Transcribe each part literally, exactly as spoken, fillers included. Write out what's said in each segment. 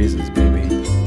noises, baby.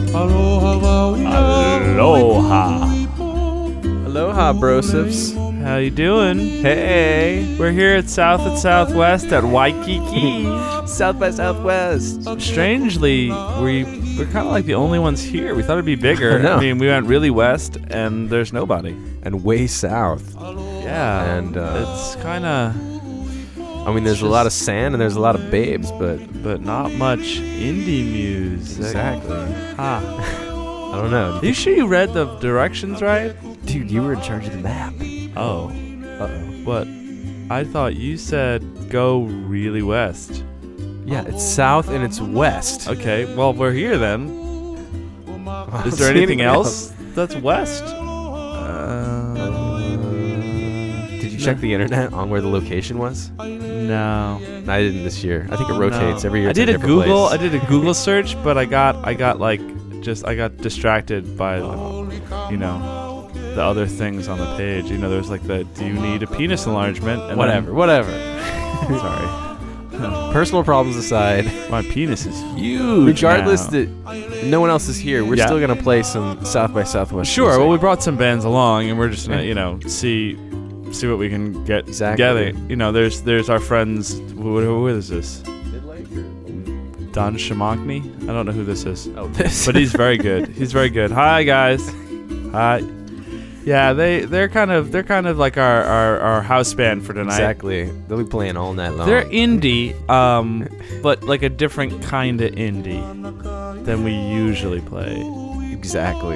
Aloha. Aloha, brosifs. How you doing? Hey. We're here at South at Southwest at Waikiki. South by Southwest. Strangely, we, we're kind of like the only ones here. We thought it'd be bigger. I know. I mean, we went really west, and there's nobody. And way south. Yeah. And, uh, it's kind of... I mean, there's It's a lot of just- sand and there's a lot of babes, but... But not much indie music. Exactly. Huh. I don't know. Are you sure you read the directions right? Dude, you were in charge of the map. Oh. Uh-oh. But I thought you said go really west. Yeah, it's south and it's west. Okay, well, we're here then. I Is don't there see anything else that's west? Uh, Uh, Did you check the internet on where the location was? no. I didn't this year. I think it rotates No. every year. I it's did a a different Google. place. I did a Google search, but I got I got like just I got distracted by you know the other things on the page. You know, there's like the do you need a penis enlargement? And Whatever, whatever. then- sorry, Personal problems aside, my penis is huge. regardless now. that no one else is here, we're Yeah. still gonna play some South by Southwest. Sure. music. Well, we brought some bands along, and we're just gonna, you know, see see what we can get Exactly. together. You know, there's there's our friends. Who, who is this? Don Shamokny? I don't know who this is, Oh, this. but he's very good. He's very good. Hi guys. Hi. Yeah, they they're kind of they're kind of like our our, our house band for tonight. Exactly. They'll be playing all night long. They're indie, um, but like a different kind of indie than we usually play. Exactly.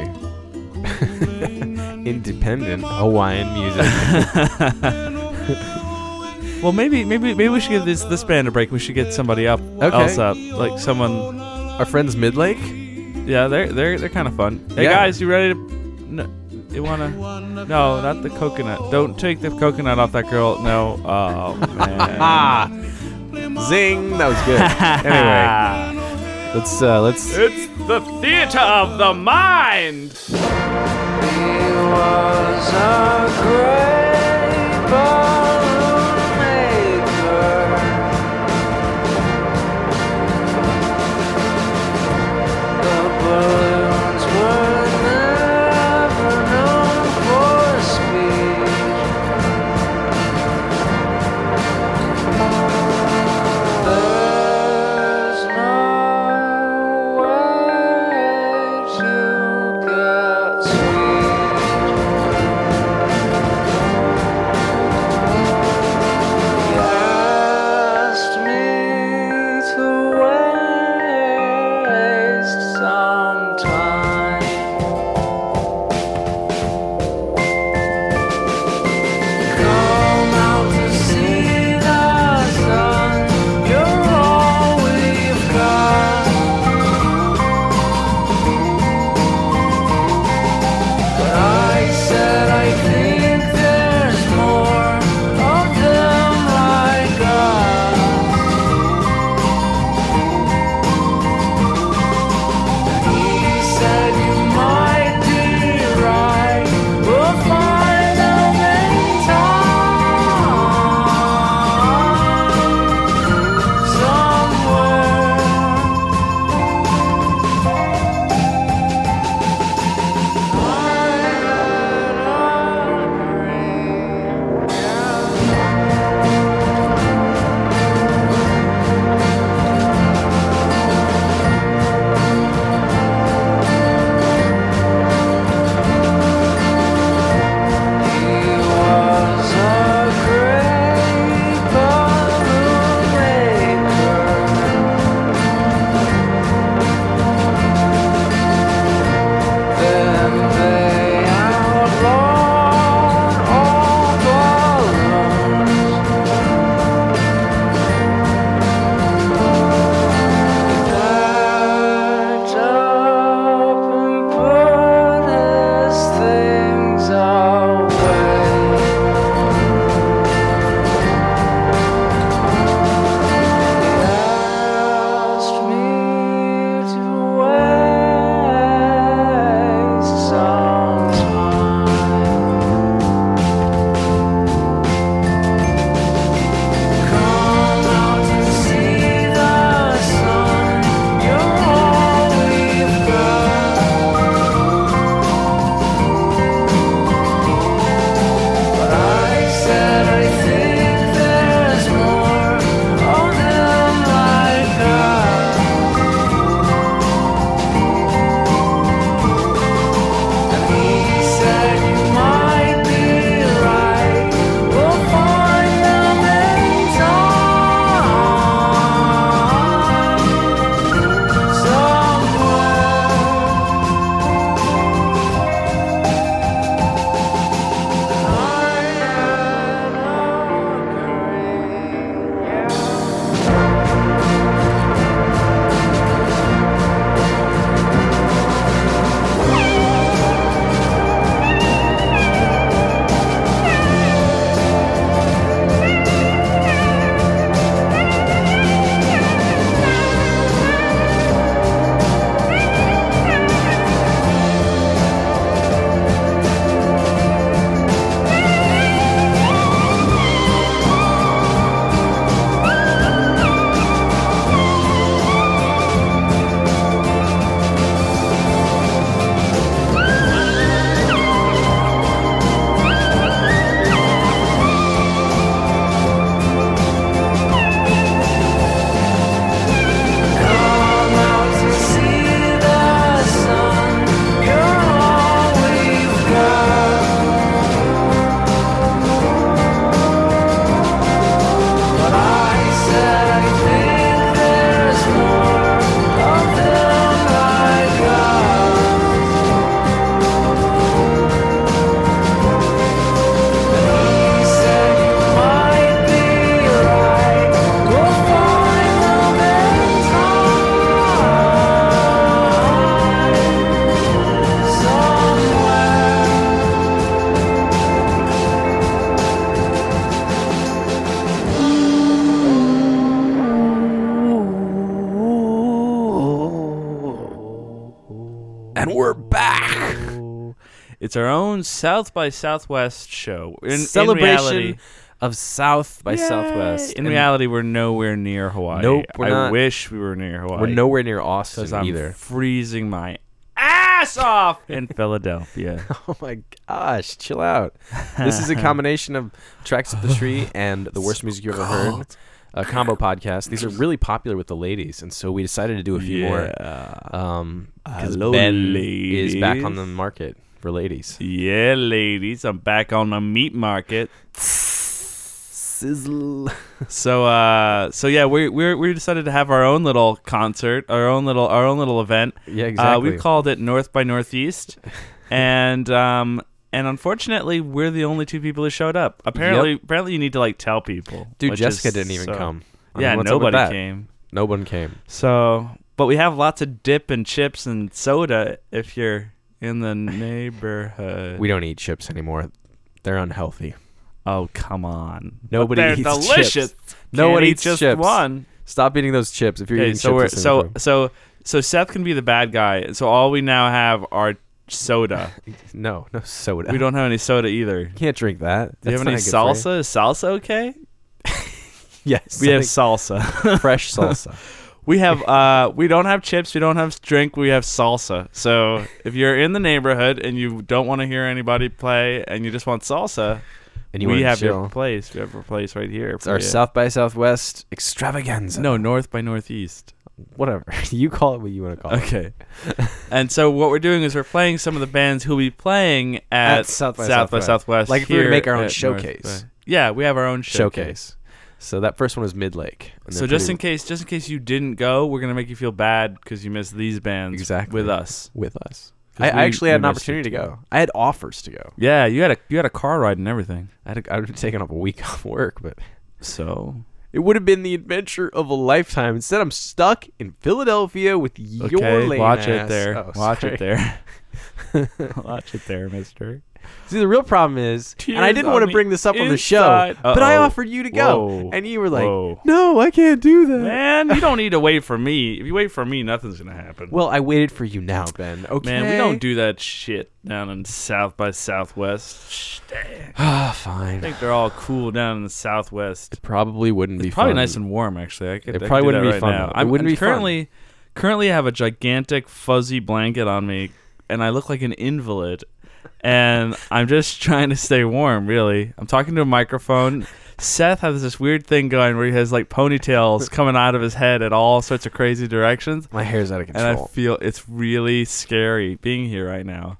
Independent Hawaiian music. Well, maybe maybe maybe we should give this this band a break. We should get somebody up Okay. else up, like someone. Our friends Midlake. Yeah, they're they're they're kind of fun. Hey Yeah. guys, you ready to? No, you wanna? No, not the coconut. Don't take the coconut off that girl. No. Oh man. Ah, zing! That was good. Anyway, let's uh, let's. It's the theater of the mind. And we're back. It's our own South by Southwest show. In, Celebration in reality, of South by Yay! Southwest. In And reality, we're nowhere near Hawaii. Nope, we're I not. wish we were near Hawaii. we're nowhere near because Austin I'm either. freezing my ass off in Philadelphia. Oh my gosh, chill out. This is a combination of Tracks Up the Street and The Worst Music You Ever Heard. A combo podcast. These are really popular with the ladies, and so we decided to do a few yeah. more. Um, because Hello, Ben ladies. is back on the market for ladies. Yeah, ladies, I'm back on the meat market. Sizzle. So, uh, so yeah, we we we decided to have our own little concert, our own little our own little event. Yeah, Uh, exactly. we've called it North by Northeast, and um, and unfortunately, we're the only two people who showed up. Apparently, Yep. apparently, you need to like tell people. Dude, which Jessica is didn't even so- come. I Yeah, mean, what's up with nobody that? came. No one came. So, but we have lots of dip and chips and soda if you're in the neighborhood. We don't eat chips anymore. They're unhealthy. Oh, come on. Nobody But they're eats delicious. chips. No Can't one eat eats just chips. one. Stop eating those chips if you're Okay, eating so chips. we're listening so to so so Seth can be the bad guy. So all we now have are soda. them. No, no soda. We don't have any soda either. You can't drink that. Do you have That's any not good for you. salsa? Is salsa okay? Yes. We I have think salsa. fresh salsa. We have uh we don't have chips, we don't have drink, we have salsa. So if you're in the neighborhood and you don't want to hear anybody play and you just want salsa, And you we wanna have chill. your place. We have our place right here. It's for our you. South by Southwest extravaganza. No, North by Northeast. Whatever. You call it what you want to call it. Okay. And so what we're doing is we're playing some of the bands who will be playing at, At South by South by Southwest. Southwest. Like if we were to here make our own at showcase. North by- Yeah, we have our own showcase. Showcase. So that first one was Mid Lake. So just in case, just in case you didn't go, we're gonna make you feel bad because you missed these bands Exactly. with us. with us. 'Cause I, we- I actually had we an missed opportunity to you. go. I had offers to go. Yeah, you had a you had a car ride and everything. I had I would have taken up a week off work, but So it would have been the adventure of a lifetime. Instead, I'm stuck in Philadelphia with your okay, lame watch it ass. there. Oh, watch sorry. it there. Watch it there, Mister. See, the real problem is, and I Tears didn't on want to the bring this up on the show, inside. but I Uh-oh. offered you to go, Whoa. and you were like, Whoa. "No, I can't do that." Man, you don't need to wait for me. If you wait for me, nothing's gonna happen. Well, I waited for you now, Ben. Okay. Man, we don't do that shit down in South by Southwest. Shh, dang. Ah, I fine. think they're all cool down in the Southwest. It probably wouldn't be It's probably fun. nice and warm, actually. I could, It I could probably do wouldn't that be right fun, now. though. It I'm, wouldn't I'm be fun. currently, currently, I have a gigantic fuzzy blanket on me, and I look like an invalid. And I'm just trying to stay warm, really. I'm talking to a microphone. Seth has this weird thing going where he has like ponytails coming out of his head at all sorts of crazy directions. My hair's out of And I control. feel it's really scary being here right now.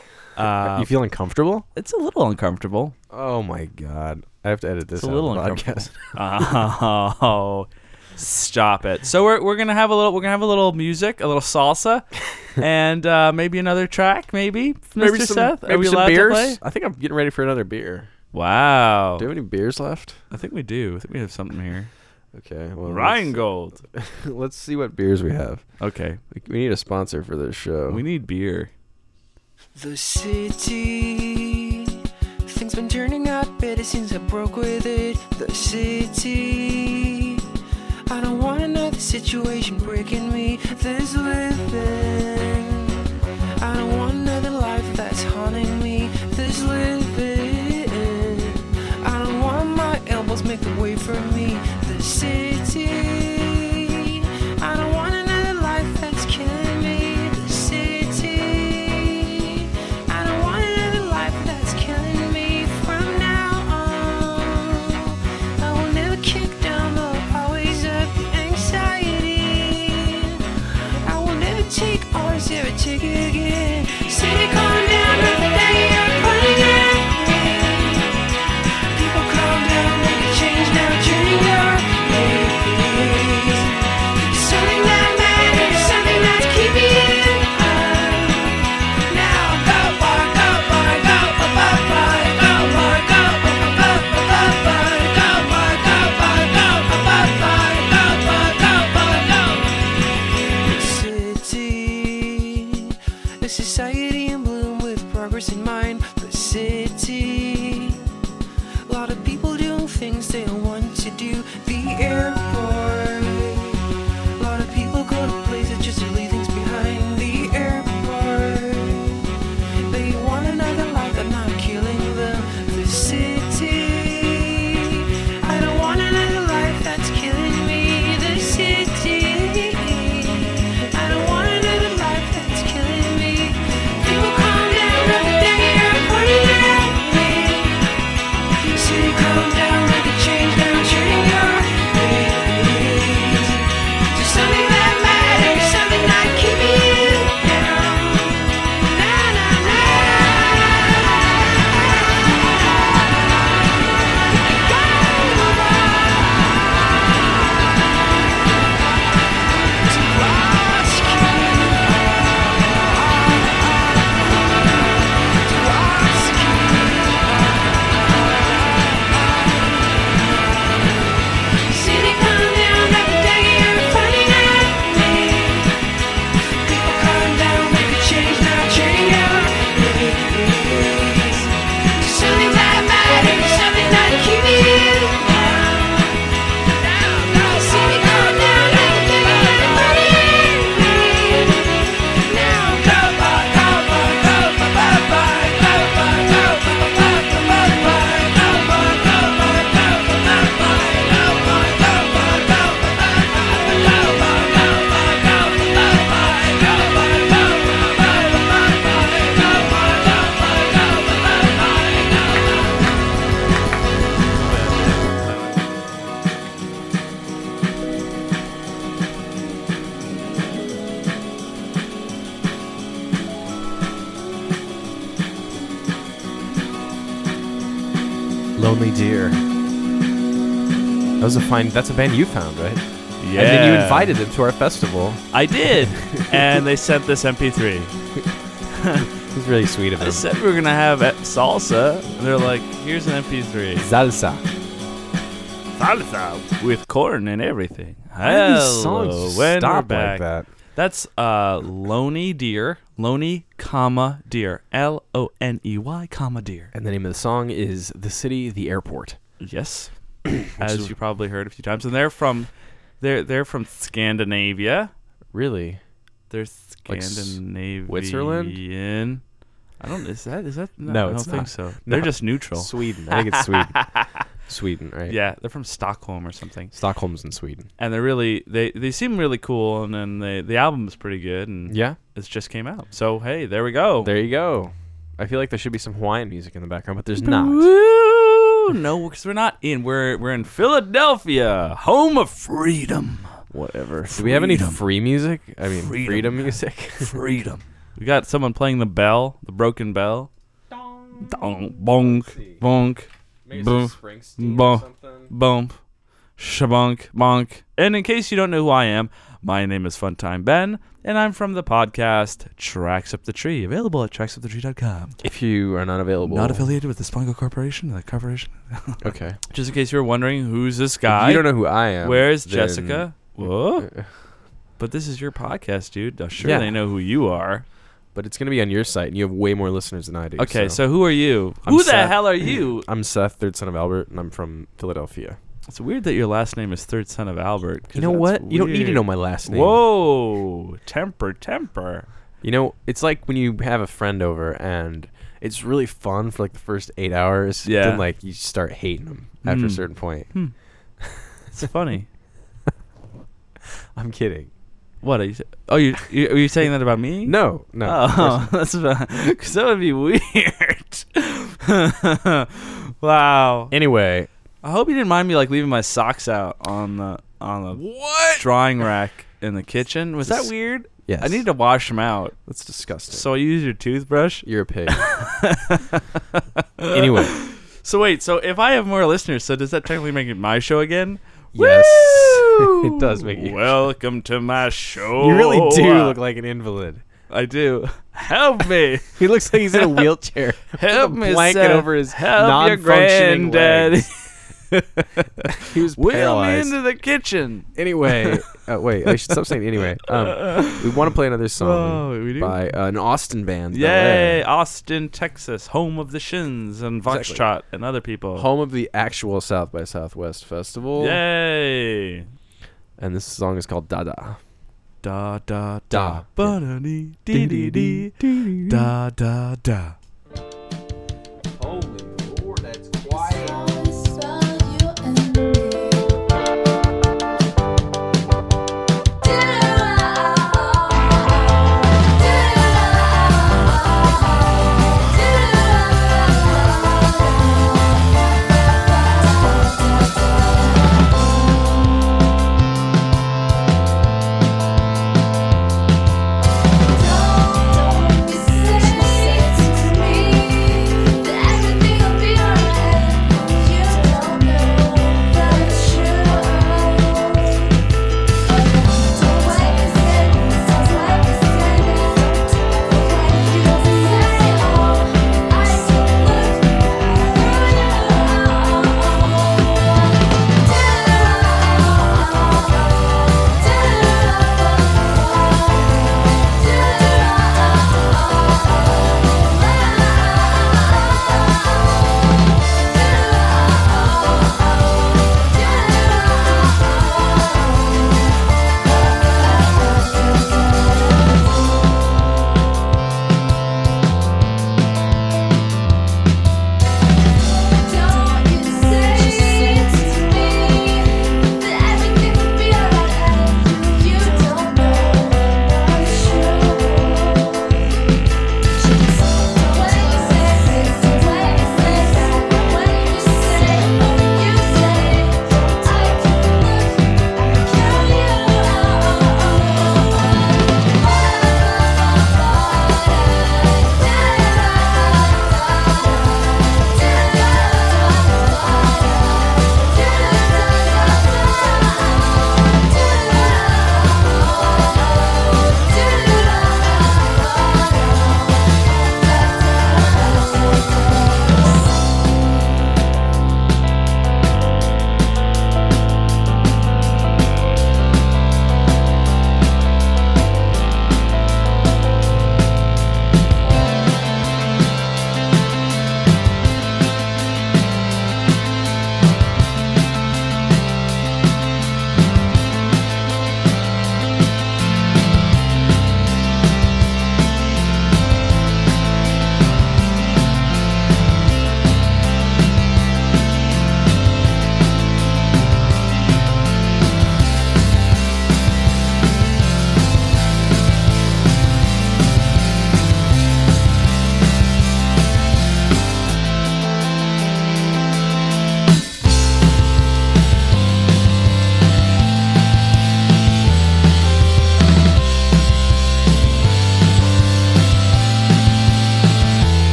Uh, you feel uncomfortable? it's a little uncomfortable. Oh my god! I have to edit this. It's a out little of the uncomfortable. podcast. Oh, stop it! So we're we're gonna have a little we're gonna have a little music, a little salsa, and uh, maybe another track, maybe. Maybe Mister some, Seth, maybe are we some allowed beers. to play? I think I'm getting ready for another beer. Wow, Do you have any beers left? I think we do. I think we have something here. Okay. Well, Rheingold. Let's, let's see what beers we have. Okay, We, we need a sponsor for this show. we need beer. The city, things been turning out better since I broke with it. The city, I don't want another situation breaking me. This living, I don't want another life that's haunting me. This living, I don't want my elbows make the way for me. The city, I don't want another life that's killing me. The city, I don't want another life that's killing me. From now on, I will never kick down, but always up the anxiety. I will never take on, never take it again. City, calm down, every day you're pointing at me. People, calm down, make a change, never turning your ways. Something that matters, something that's keeping you up. Now go, boy, go, boy, go, boy, boy, boy, go, boy, go, boy, boy, boy, boy, go, boy, go, boy, go, boy, boy, boy, go, boy, go, boy, go. City, Deer. That was a fine. That's a band you found, right? Yeah. And then you invited them to our festival. I did. And they sent this M P three. It was really sweet of I them. said we were going to have uh, salsa. And they're like, here's an M P three. Salsa. Salsa with corn and everything. How do these Hello, songs when stop we're back. like that? That's uh, Loney Deer. Loney, comma, Deer. L O N E Y, comma, Deer. And the name of the song is "The City, the Airport." Yes. As you probably heard a few times. And they're from they're they're from Scandinavia. Really? They're Like s- Scandinavian. Switzerland? I don't is that is that no, No, I it's don't think not. so. No. They're just neutral. Sweden. I think it's Sweden. Sweden, right? Yeah, they're from Stockholm or something. Stockholm's in Sweden. And they're really they, they seem really cool, and then they, the album is pretty good, and Yeah. it just came out. So hey, there we go. There you go. I feel like there should be some Hawaiian music in the background, but there's not. Woo! No, because we're not in. We're we're in Philadelphia, home of freedom. Whatever. Do we have any Freedom. free music? I mean, freedom, Freedom. music. Freedom. We got someone playing the bell, the broken bell. Dong, bonk, bonk, Maybe Boom. some Springsteen Boom. or something. bump, shabunk, bonk. And in case you don't know who I am, my name is Funtime Ben, and I'm from the podcast Tracks Up the Tree, available at tracks up the tree dot com. If you are not available, Not affiliated with the Spango Corporation, the corporation. Okay. Just in case you were wondering, who's this If guy? you don't know who I am. Where's then- Jessica? Whoa. But this is your podcast, dude. I'm sure Yeah. they know who you are. But it's gonna be on your site, and you have way more listeners than I do. Okay, so, who are you? I'm who the Seth. hell are you? I'm Seth, third son of Albert, and I'm from Philadelphia. It's weird that your last name is third son of Albert. 'cause You know that's what? You don't need to weird. know my last name. Whoa, temper, temper. You know, it's like when you have a friend over, and it's really fun for like the first eight hours. Yeah. Then like you start hating them after a Hmm. certain point. It's funny. I'm kidding. What are you? Oh, you, you are you saying that about me? No, no. of course Oh, that's because that would be weird. Wow. Anyway, I hope you didn't mind me like leaving my socks out on the on the what? drawing rack in the kitchen. Was that Dis- weird? Yes. I need to wash them out. That's disgusting. So I use your toothbrush. You're a pig. Anyway, So wait, so if I have more listeners, so does that technically make it my show again? yes, Woo! it does make you. Welcome to my show. You really do look like an invalid. I do. Help me. He looks like he's in a wheelchair. Help with me, a blanket Seth. over his Help your non-functioning granddaddy. legs. He was Wheel me paralyzed. into the kitchen. Anyway, uh, wait, I should stop saying anyway. Um, we want to play another song Oh, we do? by uh, an Austin band. Yay, Bel Air. Austin, Texas, home of the Shins and Exactly. Foxtrot and other people. Home of the actual South by Southwest Festival. Yay. And this song is called Dada. Da da Da. da. Ba-da-dee, dee dee dee. Da da da. Holy Lord, that's quiet. Don't, don't be such a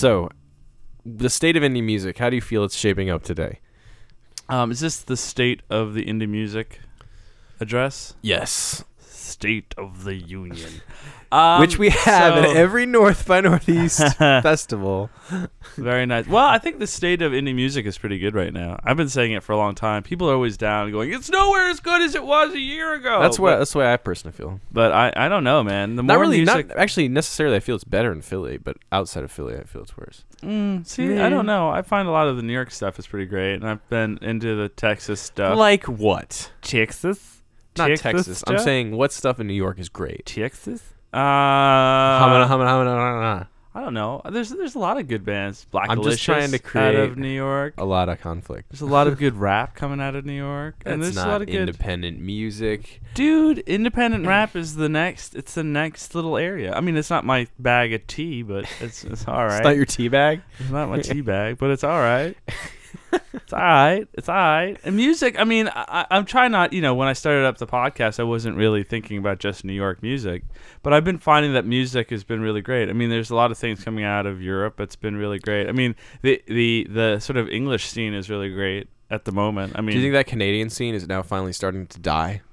So, the state of indie music. How do you feel it's shaping up today? Um, is this the state of the indie music address? Yes. State of the Union. Um, Which we have so- at every North by Northeast festival. Very nice. Well, I think the state of indie music is pretty good right now. I've been saying it for a long time. People are always down, going, "It's nowhere as good as it was a year ago." That's what. But, That's the way I personally feel. but I, I don't know, man. The Not more really. music, Not actually necessarily. I feel it's better in Philly, but outside of Philly, I feel it's worse. Mm, see, I don't know. I find a lot of the New York stuff is pretty great, and I've been into the Texas stuff. Like what? Texas, Not Texas Texas. I'm stuff? saying what stuff in New York is great. Texas. Uh, Humana, humana, humana, humana. I don't know. There's there's a lot of good bands. Black I'm just Delicious trying to out create of New York. A lot of conflict. There's a lot of good rap coming out of New York, and That's there's a lot not of good. independent music. Dude, independent rap is the next. It's the next little area. I mean, it's not my bag of tea, but it's it's all right. It's not your tea bag. It's not my tea bag, but it's all right. It's all right. It's all right. And music, I mean, I, I'm trying not, you know, when I started up the podcast, I wasn't really thinking about just New York music. But I've been finding that music has been really great. I mean, there's a lot of things coming out of Europe that's been really great. I mean, the the, the sort of English scene is really great at the moment. I mean, Do you think that Canadian scene is now finally starting to die?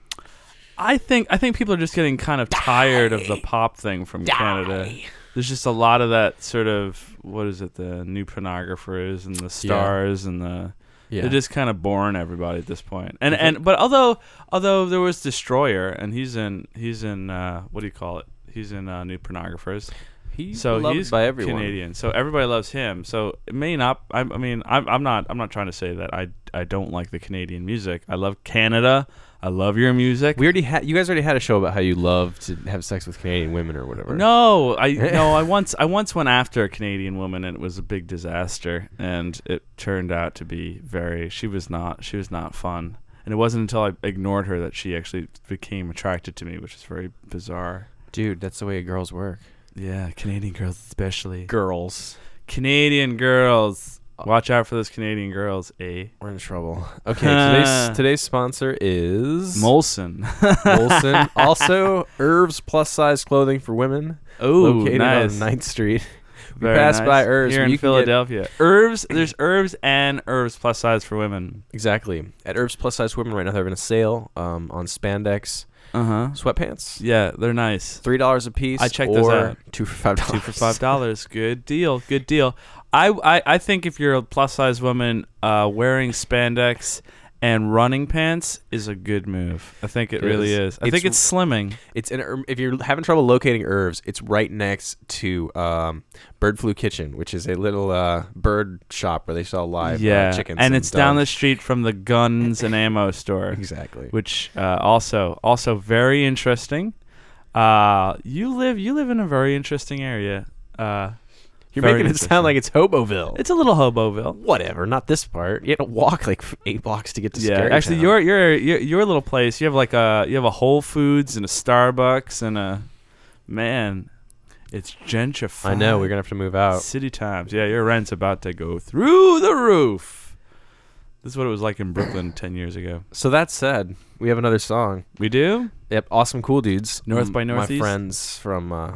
I think I think people are just getting kind of tired of the pop thing from Canada. There's just a lot of that sort of, what is it, the new pornographers and the stars and the Yeah. they're just kind of boring everybody at this point. And and but although although there was Destroyer, and he's in he's in uh, what do you call it? He's in uh, New Pornographers. He's So loved he's by everyone. Canadian. So everybody loves him. So it may not. I, I mean, I'm I'm not I'm not trying to say that I I don't like the Canadian music. I love Canada. I love your music. We already had. You guys already had a show about how you love to have sex with Canadian women or whatever. No, I no, I once I once went after a Canadian woman, and it was a big disaster, and it turned out to be very she was not she was not fun. And it wasn't until I ignored her that she actually became attracted to me, which is very bizarre. Dude, that's the way girls work. Yeah, Canadian girls especially. Girls. Canadian girls. Watch out for those Canadian girls, eh? We're in trouble. Okay, today's today's sponsor is Molson. Molson. Also, Irv's plus size clothing for women. Oh, located nice. on ninth Street. We Very passed nice. by Irv's. here where in you can get- Philadelphia. Irv's, there's Irv's and Irv's plus size for women. Exactly. At Irv's plus size women right now, they're having a sale um, on spandex Uh huh. sweatpants. Yeah, they're nice. Three dollars a piece. I checked or those out. Two for five dollars. Two for five dollars. Good deal. Good deal. I, I, I think if you're a plus size woman, uh, wearing spandex and running pants is a good move. I think it, It really is. is. I It's think it's slimming. It's in, Ir- if you're having trouble locating Irv's, it's right next to um, Bird Flu Kitchen, which is a little uh, bird shop where they sell live Yeah, uh, chickens. and it's down the doves. street from the guns and ammo store, Exactly. which uh, also also very interesting. Uh, you live you live in a very interesting area. Uh, You're very making it interesting. sound like it's Hoboville. It's a little Hoboville. Whatever, not this part. You have to walk like f- eight blocks to get to Yeah, Scary actually, Town. your your your your little place. You have like a you have a Whole Foods and a Starbucks and a man. It's gentrified. I know, we're going to have to move out. City times. Yeah, your rent's about to go through the roof. This is what it was like in Brooklyn ten years ago. So that said, we have another song. We do? Yep, Awesome Cool Dudes. North by M- Northeast? My friends from uh,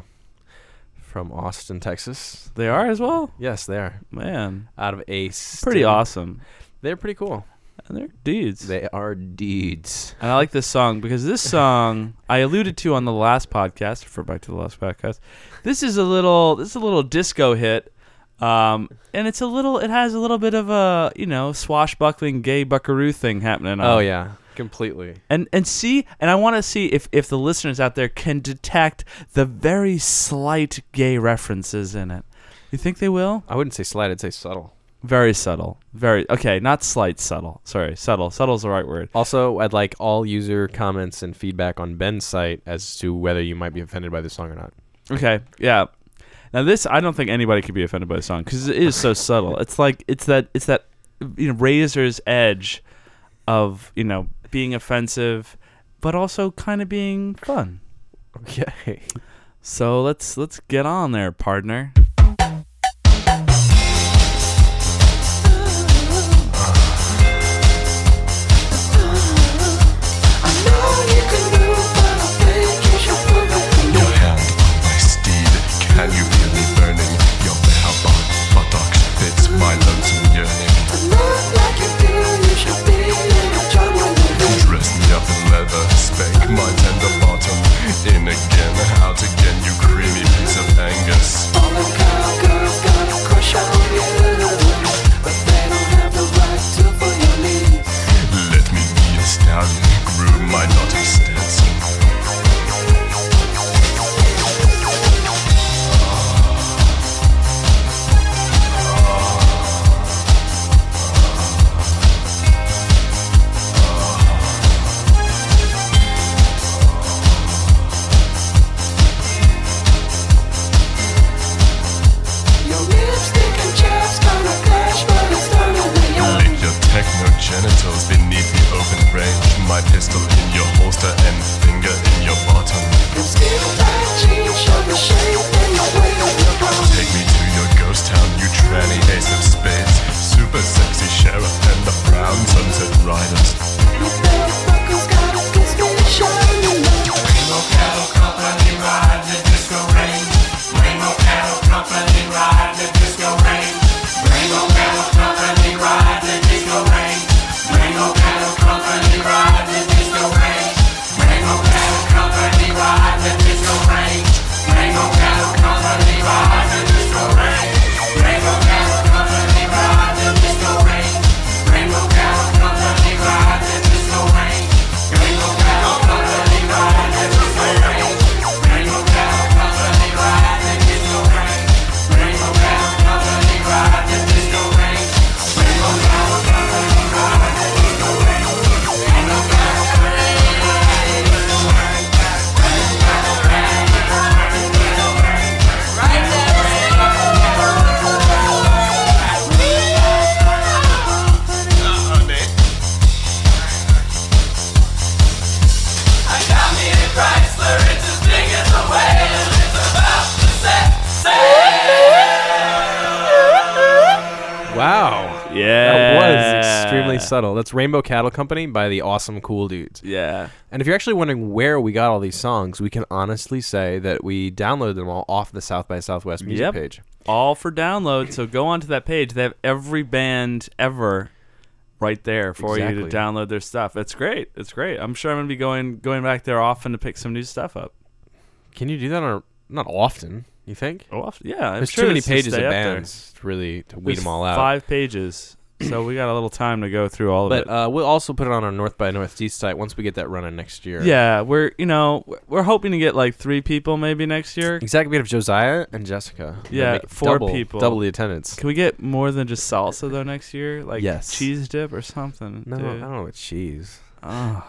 from Austin, Texas. They are as well? Yes, they are. Man. Out of Ace. Pretty awesome. They're pretty cool. And they're dudes. They are dudes. And I like this song because this song I alluded to on the last podcast. Refer back to the last podcast. This is a little. This is a little disco hit, um, and it's a little. It has a little bit of a you know swashbuckling gay buckaroo thing happening. On. Oh yeah, completely. And and see, and I want to see if if the listeners out there can detect the very slight gay references in it. You think they will? I wouldn't say slight, I'd say subtle. Very subtle. Very okay. Not slight. Subtle. Sorry. Subtle. Subtle's the right word. Also, I'd like all user comments and feedback on Ben's site as to whether you might be offended by this song or not. Okay, yeah. Now this, I don't think anybody could be offended by the song because it is so subtle. It's like it's that it's that you know razor's edge of you know being offensive, but also kind of being fun. Okay. So let's let's get on there, partner. Your hand on my steed, can you feel me burning? Your bare body subtle. That's Rainbow Cattle Company by the Awesome Cool Dudes. Yeah. And if you're actually wondering where we got all these songs, we can honestly say that we downloaded them all off the South by Southwest music Yep. page. All for download. So go onto that page. They have every band ever right there for you Exactly. to download their stuff. It's great. It's great. I'm sure I'm going to be going going back there often to pick some new stuff up. Can you do that on a, not often, you think? Oh, often. Yeah. I'm There's sure too many it's to pages of stay up there. bands to really to weed There's them all out. Five pages. So we got a little time to go through all of But it. uh, we'll also put it on our North by Northeast site once we get that running next year. Yeah, we're you know we're hoping to get like three people maybe next year. Exactly. We have Josiah and Jessica. That Yeah, make it four double, people. Double the attendance. Can we get more than just salsa though next year? Like Yes. cheese dip or something? No, dude. I don't know what cheese. Oh.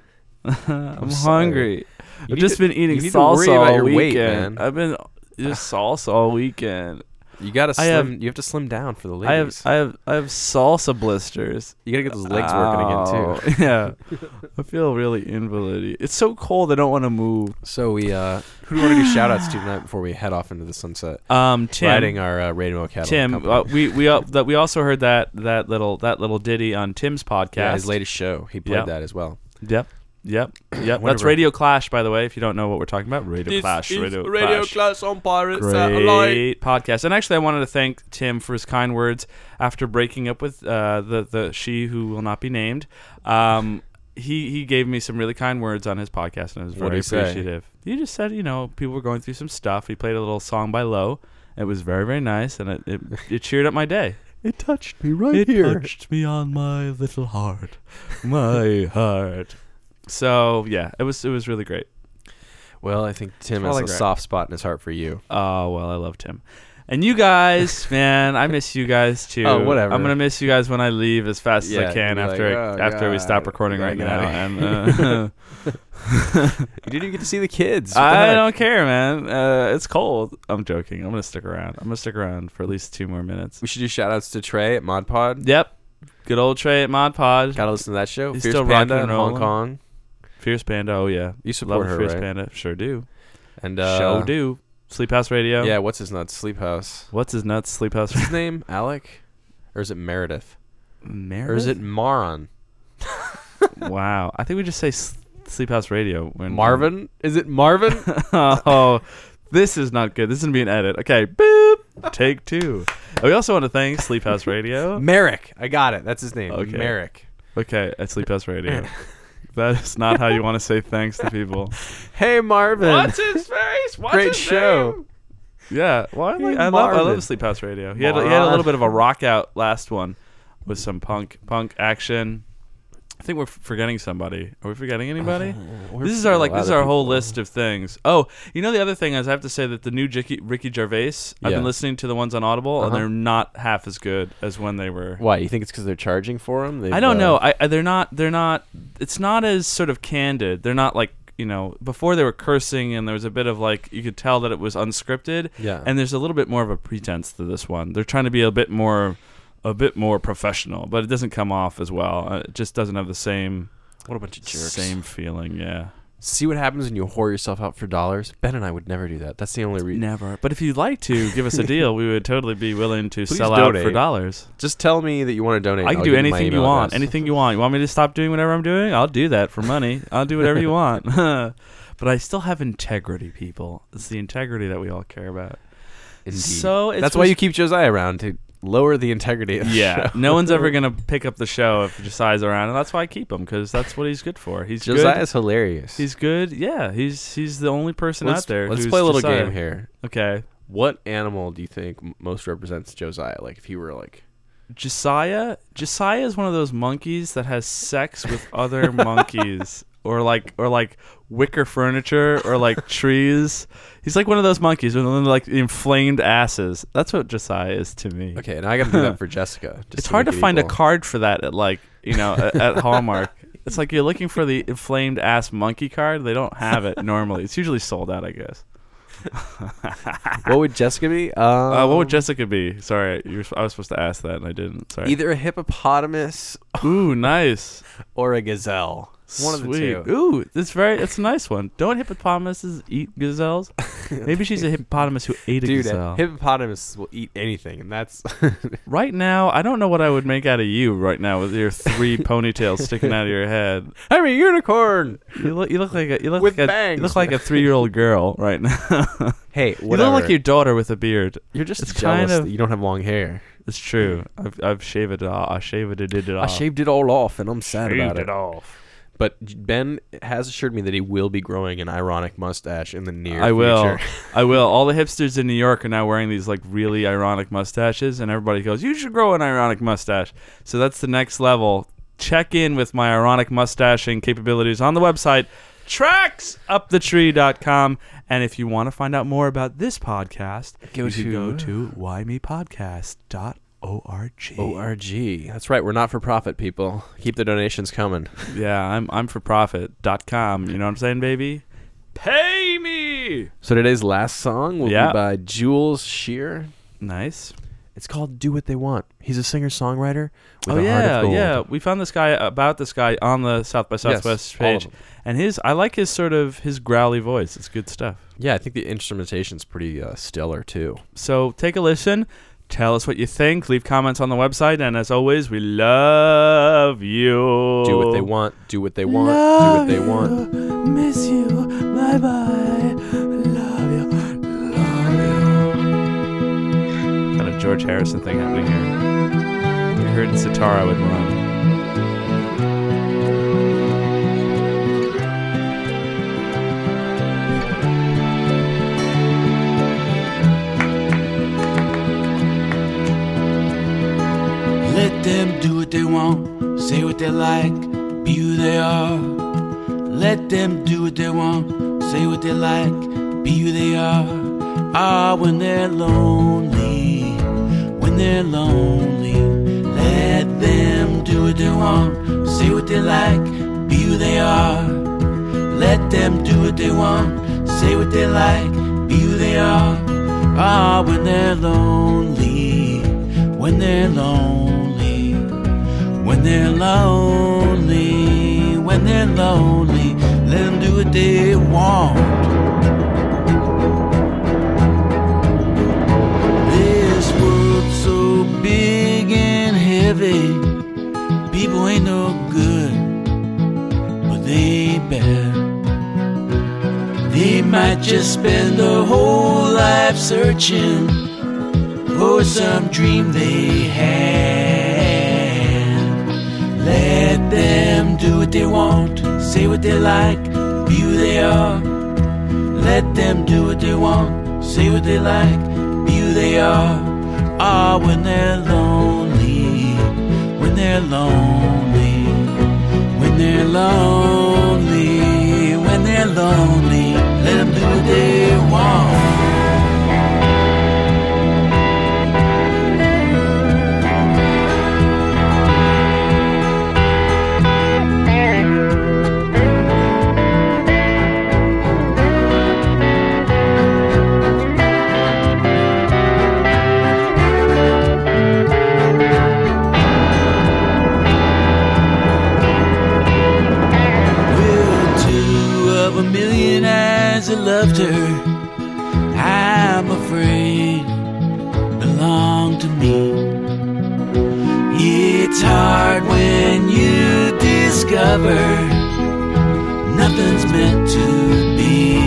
I'm, sorry. hungry. You I've need just to- been eating you need to worry salsa about all your weight, weekend. man. I've been just salsa all weekend. You gotta I slim. have- you have to slim down for the I have ladies. I have I have salsa blisters. you gotta get those legs working again too. Ow. Yeah, I feel really invalidy. It's so cold. I don't want to move. So we, uh, who do we want to do shout outs to tonight before we head off into the sunset? Um, Tim. Riding our uh, Radio Cattle Tim, Company. uh, we we uh, that we also heard that that little that little ditty on Tim's podcast. yeah, his latest show. He played Yep. that as well. Yep, yep, yep. One That's of our- Radio Clash, by the way. If you don't know what we're talking about, Radio Clash, Radio, Clash. Clash on Pirates Great podcast. And actually, I wanted to thank Tim for his kind words after breaking up with uh, the the she who will not be named. Um, he he gave me some really kind words on his podcast, and I was What'd very he say? appreciative. He just said, you know, people were going through some stuff. He played a little song by Low. It was very very nice, and it it, it cheered up my day. It touched me right It here. touched me on my little heart, my heart. So yeah, it was it was really great. Well, I think Tim That's all has I a got. soft spot in his heart for you. Oh well, I loved him. And you guys, man, I miss you guys too. Oh, whatever. I'm gonna miss you guys when I leave as fast Yeah, as I can you'll be after like, "Oh, after we stop God, recording I right know." now. And uh, You didn't even get to see the kids. What the I heck? don't care, man. Uh, it's cold. I'm joking. I'm gonna stick around. I'm gonna stick around for at least two more minutes. We should do shout outs to Trey at Mod Pod. Yep. Good old Trey at Mod Pod. Gotta listen to that show. He's Fierce still rocking Panda and in Hong rolling. Kong. Fierce Panda. Oh yeah. You support Love her, Fierce right? Panda. Sure do. And uh, Show do. Sleep House Radio. Yeah, what's his nuts? Sleep House. What's his nuts? Sleep House. What's his name? Alec? Or is it Meredith? Meredith? Or is it Maron? Wow. I think we just say S- Sleep House Radio. When Marvin? Is it Marvin? Oh, this is not good. This is going to be an edit. Okay. Boop. Take two. We also want to thank Sleep House Radio. Merrick. I got it. That's his name. Okay. Merrick. Okay. At Sleep House Radio. That is not how you want to say thanks to people. Hey, Marvin. his face? What's Great show. Yeah. Well, I, like, Hey, I, love, I Marvin. love Sleep House Radio. He had, he had a Moron. little bit of a rock out last one with some punk punk action. I think we're f- forgetting somebody. Are we forgetting anybody? This is our like this is our whole list of things. Oh, you know the other thing is I have to say that the new Ricky, Ricky Gervais. I've Yeah. been listening to the ones on Audible, and Uh-huh. they're not half as good as when they were. Why? You think it's because they're charging for them? I don't know. I, I they're not. They're not. It's not as sort of candid. They're not like you know. Before they were cursing, and there was a bit of like you could tell that it was unscripted. Yeah. And there's a little bit more of a pretense to this one. They're trying to be a bit more, a bit more professional, but it doesn't come off as well. Uh, It just doesn't have the same. What a bunch of jerks. Same feeling, yeah. See what happens when you whore yourself out for dollars? Ben and I would never do that. That's the only reason. Never. But if you'd like to give us a deal, we would totally be willing to Please sell out donate. for dollars. Just tell me that you want to donate. I and can I'll do give my anything you email want. address. Anything you want. You want me to stop doing whatever I'm doing? I'll do that for money. I'll do whatever you want. But I still have integrity, people. It's the integrity that we all care about. Indeed. So it's That's why you keep Josiah around, to lower the integrity of the Yeah, show. no one's ever gonna pick up the show if Josiah's around, and that's why I keep him because that's what he's good for. He's Josiah's good. hilarious. He's good. Yeah, he's he's the only person let's, out there. Let's who's play a little Josiah. game here. Okay, What animal do you think m- most represents Josiah? Like if he were like Josiah. Josiah is one of those monkeys that has sex with other monkeys, or like or like wicker furniture, or like trees. He's like one of those monkeys with like inflamed asses. That's what Josiah is to me. okay, now I got to do that for Jessica. just It's hard to make it find a equal. card for that at like you know at, at Hallmark. It's like you're looking for the inflamed ass monkey card. They don't have it normally. It's usually sold out, I guess. What would Jessica be? Um, Uh, what would Jessica be? Sorry, you were, I was supposed to ask that and I didn't. Sorry. Either a hippopotamus Ooh, nice. or a gazelle. One of the Sweet. two. Ooh, that's very. That's a nice one. Don't hippopotamuses eat gazelles? Maybe she's a hippopotamus who ate a Dude, gazelle. a hippopotamus will eat anything, and that's Right now, I don't know what I would make out of you right now with your three ponytails sticking out of your head. I'm a unicorn. You look. You look like a. You look With like a, bangs. You look like a three-year-old girl right now. Hey, You whatever. look like your daughter with a beard. You're just It's jealous kind of- that you don't have long hair. It's true. I've I've shaved it off. I shaved it. Did it off. I shaved it all off, and I'm sad Shaved about it it. off. But Ben has assured me that he will be growing an ironic mustache in the near I will. future. I will. All the hipsters in New York are now wearing these like really ironic mustaches, and everybody goes, "You should grow an ironic mustache." So that's the next level. Check in with my ironic mustaching capabilities on the website tracks up the tree dot com. And if you want to find out more about this podcast, Go you should to- go to why me podcast dot org. O R G. That's right. We're not for profit, people. Keep the donations coming. Yeah, I'm I'm for profit dot com. You know what I'm saying, baby? Pay me. So today's last song will Yeah. be by Jules Shear. Nice. It's called "Do What They Want." He's a singer-songwriter with Oh a heart yeah, of gold. yeah. We found this guy about this guy on the South by Southwest all of page, them. and his I like his sort of his growly voice. It's good stuff. Yeah, I think the instrumentation's pretty uh, stellar too. So take a listen. Tell us what you think. Leave comments on the website, and as always, we love you. Do what they want. Do what they want. do what they want. Miss you. Bye bye. Love you. Love you. Kind of George Harrison thing happening here. If you heard sitar, I would run. Let them do what they want, say what they like, be who they are. Let them do what they want, say what they like, be who they are. Ah, when they're lonely, when they're lonely, let them do what they want, say what they like, be who they are. Let them do what they want, say what they like, be who they are. Ah, when they're lonely, when they're lonely, when they're lonely, when they're lonely, let them do what they want. This world's so big and heavy, people ain't no good, but they ain't bad. They might just spend their whole life searching for some dream they had. Let them do what they want, say what they like, be who they are. Let them do what they want, say what they like, be who they are. Ah, when they're lonely, when they're lonely, when they're lonely, when they're lonely, let them do what they want. A million eyes that loved her, I'm afraid, belong to me. It's hard when you discover nothing's meant to be.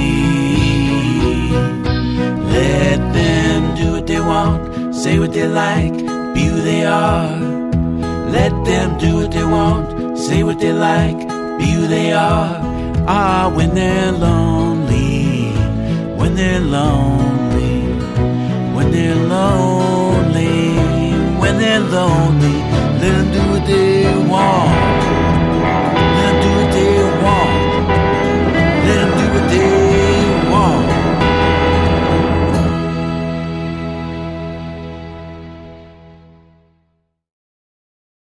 Let them do what they want, say what they like, be who they are. Let them do what they want, say what they like, be who they are. Ah, when they're lonely, when they're lonely, when they're lonely, when they're lonely, let them do what they want.